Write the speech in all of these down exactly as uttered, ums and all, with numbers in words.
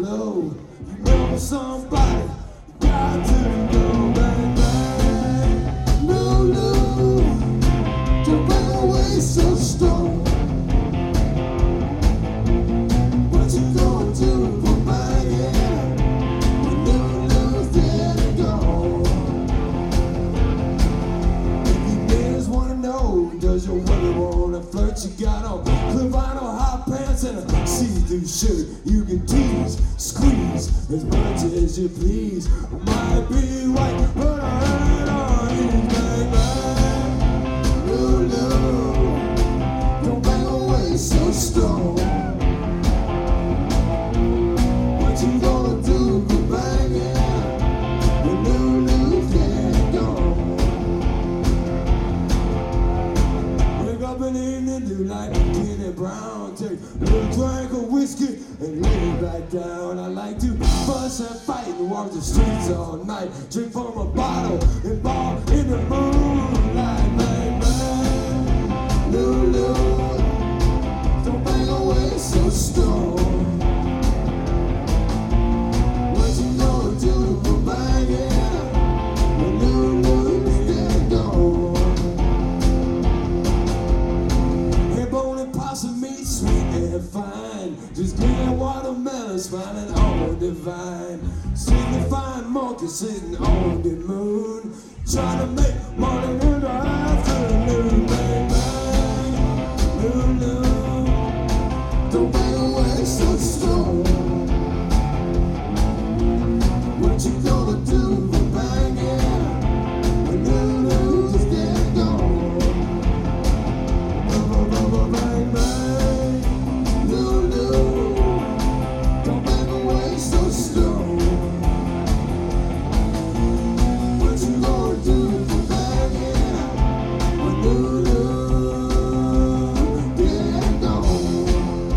flow. You know somebody got to go bang bang. Lulu, don't bang away so strong. What you gonna do for banging when Lulu's dead and gone? If you niggas wanna know, does your woman wanna flirt? You got on Clevino hot pants and a see-through shirt. You can tease, squeeze as much as you please. Might be white, but I ain't on you, bang bang. Lulu, don't bang away so strong. What you gonna do for banging when Lulu's dead and gone? Wake up in the evening, do like Kenny Brown. Take a little drink of whiskey and lay it back down. I like to fuss and fight and walk the streets all night. Drink from a bottle and ball in the moonlight. Bang, bang, Lulu, don't bang away so strong. What you gonna do for banging when Lulu's dead and gone? Hambone and possum meat, sweet and fine. Just getting watermelon, smiling on the vine. Signifying monkey sitting on the moon, trying to make money in the afternoon. Bang bang, Lulu, don't bang away so strong. What you gonna do for banging when Lulu's dead and gone? Bang bang, Lulu, don't bang away so strong. What you gonna do for banging when Lulu's dead and gone?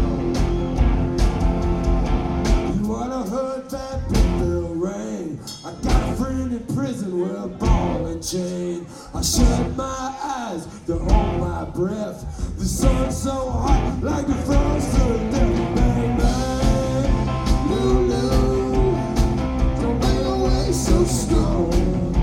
You oughta heard that big bell ring. I got a friend in prison with a ball and chain. I shut my eyes to hold my breath. The sun's so hot like the frost to death. Bang bang, Lulu, don't bang away so strong.